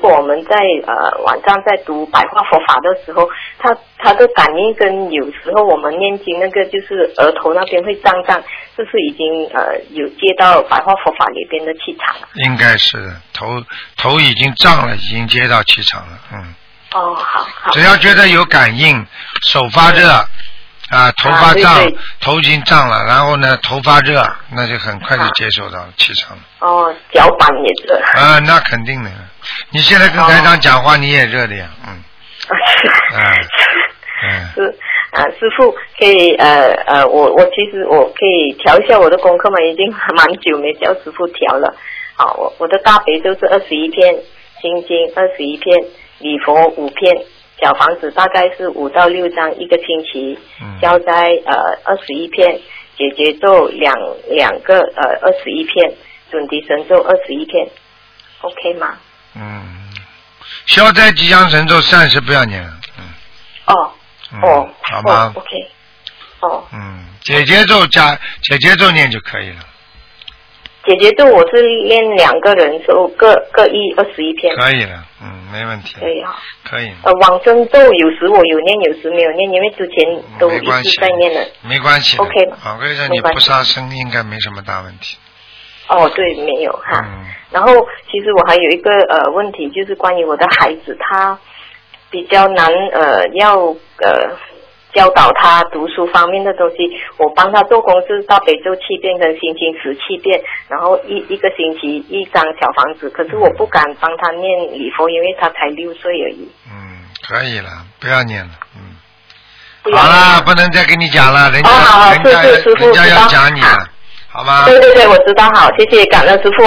果我们在晚上在读白话佛法的时候，他的感应跟有时候我们念经那个就是额头那边会胀胀，是不是已经有接到白话佛法里边的气场了？ 应该是的，头已经胀了，已经接到气场了， 哦，好。 只要觉得有感应，手发热头发胀， 对头已经胀了，然后呢头发热，那就很快就接受到气场了。 哦，脚板也热。 那肯定的。你现在跟台长讲话，你也热的呀， 师父可以我其实我可以调一下我的功课嘛，已经蛮久没叫师父调了。好，我的大悲咒是21片，心经21片，礼佛5片，小房子大概是5到6张一个星期，消灾21片，解结咒两个21片，准提神咒21片 ，OK 吗？ 消灾吉祥神咒暂时不要念了。好吗 ？OK。 解结咒念就可以了。 解结咒我是练2个人手各21片。 可以了，没问题。 可以哈。 可以。 往生咒有时我有念，有时没有念，因为之前都一直在念了。 没关系。 OK 了。 我跟你说，你不杀生应该没什么大问题。 对，没有哈。然后其实我还有一个问题，就是关于我的孩子，他比较难要教导他读书方面的东西。我帮他做工是大悲咒7遍跟心经17遍，然后一个星期1张小房子，可是我不敢帮他念礼佛，因为他才6岁而已。 可以了，不要念了。 好了，不能再跟你讲了，人家是师父要讲你了，好吗？ 对，我知道，好，谢谢，感恩师父。